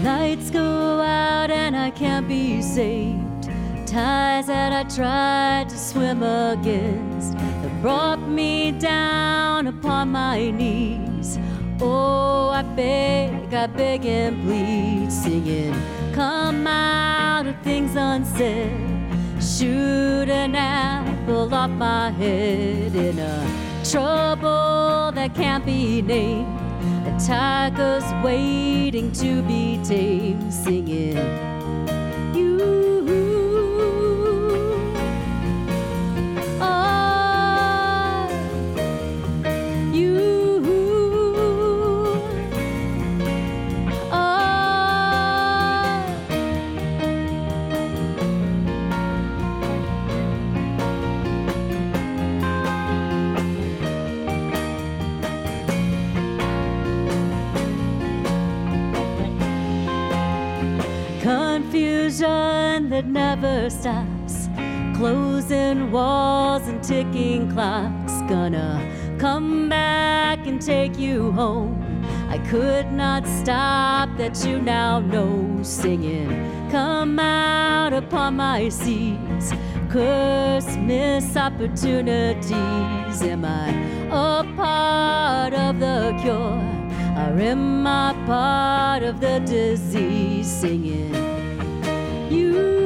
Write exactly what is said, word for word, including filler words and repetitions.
Lights go out and I can't be saved. Tides that I tried to swim against have brought me down upon my knees. Oh, I beg, I beg and plead, singing, come out of things unsaid. Shoot an apple off my head in a trouble that can't be named. A tiger's waiting to be tamed, singing, you. Oh, you. Oh. Confusion that never stops, closing walls and ticking clocks, gonna come back and take you home. I could not stop that you now know, singing, come out upon my seas. Curse missed opportunities. Am I a part of the cure, or am I part of the disease, singing, you.